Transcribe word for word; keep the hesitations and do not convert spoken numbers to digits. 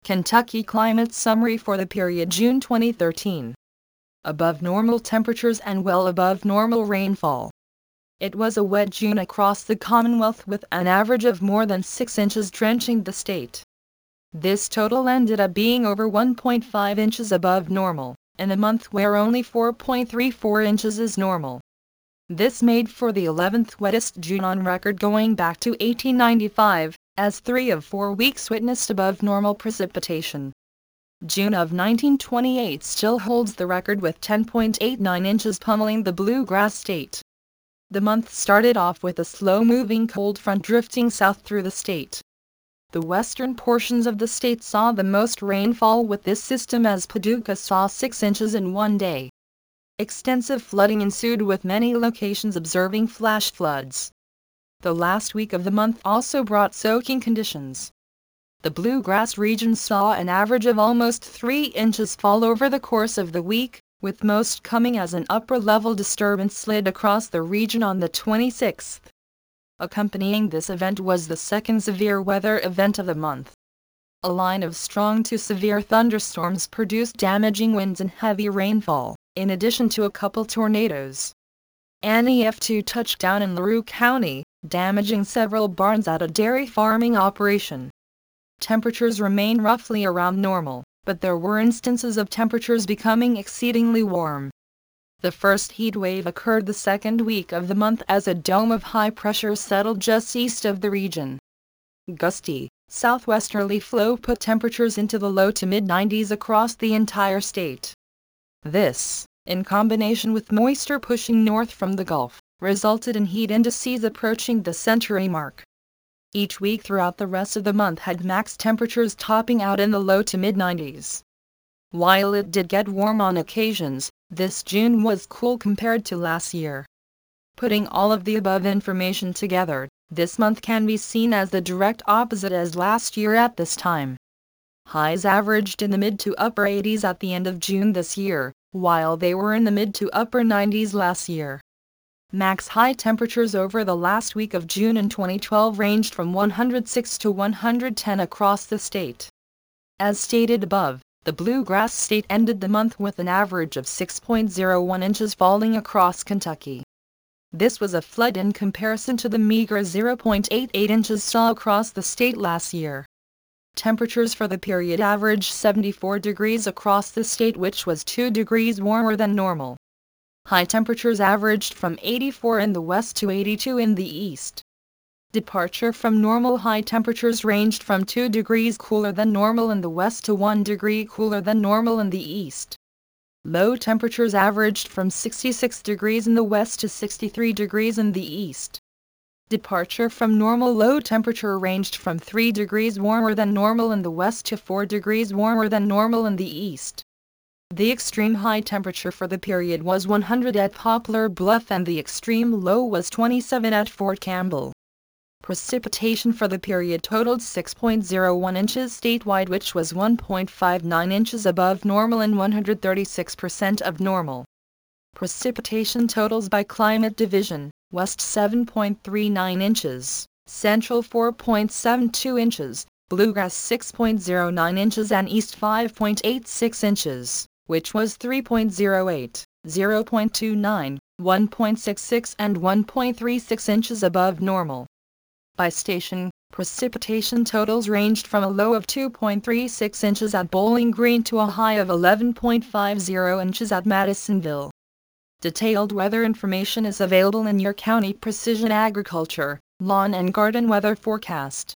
Kentucky Climate Summary for the period June twenty thirteen. Above normal temperatures and well above normal rainfall. It was a wet June across the Commonwealth with an average of more than six inches drenching the state. This total ended up being over one point five inches above normal, in a month where only four point three four inches is normal. This made for the eleventh wettest June on record going back to eighteen ninety-five, as three of four weeks witnessed above normal precipitation. June of nineteen twenty-eight still holds the record with ten point eight nine inches pummeling the Bluegrass State. The month started off with a slow-moving cold front drifting south through the state. The western portions of the state saw the most rainfall with this system, as Paducah saw six inches in one day. Extensive flooding ensued, with many locations observing flash floods. The last week of the month also brought soaking conditions. The Bluegrass region saw an average of almost three inches fall over the course of the week, with most coming as an upper-level disturbance slid across the region on the twenty-sixth. Accompanying this event was the second severe weather event of the month. A line of strong to severe thunderstorms produced damaging winds and heavy rainfall, in addition to a couple tornadoes. An E F two touched down in LaRue County, damaging several barns at a dairy farming operation. Temperatures remain roughly around normal, but there were instances of temperatures becoming exceedingly warm. The first heat wave occurred the second week of the month as a dome of high pressure settled just east of the region. Gusty, southwesterly flow put temperatures into the low to mid nineties across the entire state. This, in combination with moisture pushing north from the Gulf, resulted in heat indices approaching the century mark. Each week throughout the rest of the month had max temperatures topping out in the low to mid nineties. While it did get warm on occasions, this June was cool compared to last year. Putting all of the above information together, this month can be seen as the direct opposite as last year at this time. Highs averaged in the mid to upper eighties at the end of June this year, while they were in the mid to upper nineties last year. Max high temperatures over the last week of June in twenty twelve ranged from one hundred six to one hundred ten across the state. As stated above, the Bluegrass State ended the month with an average of six point zero one inches falling across Kentucky. This was a flood in comparison to the meager zero point eight eight inches saw across the state last year. Temperatures for the period averaged seventy-four degrees across the state, which was two degrees warmer than normal. High temperatures averaged from eighty-four in the west to eighty-two in the east. Departure from normal high temperatures ranged from two degrees cooler than normal in the west to one degree cooler than normal in the east. Low temperatures averaged from sixty-six degrees in the west to sixty-three degrees in the east. Departure from normal low temperature ranged from three degrees warmer than normal in the west to four degrees warmer than normal in the east. The extreme high temperature for the period was one hundred at Poplar Bluff and the extreme low was twenty-seven at Fort Campbell. Precipitation for the period totaled six point zero one inches statewide, which was one point five nine inches above normal and one hundred thirty-six percent of normal. Precipitation totals by climate division: west seven point three nine inches, central four point seven two inches, bluegrass six point zero nine inches and east five point eight six inches, which was three point zero eight, zero point two nine, one point six six and one point three six inches above normal. By station, precipitation totals ranged from a low of two point three six inches at Bowling Green to a high of eleven point five zero inches at Madisonville. Detailed weather information is available in your county Precision Agriculture, Lawn and Garden Weather Forecast.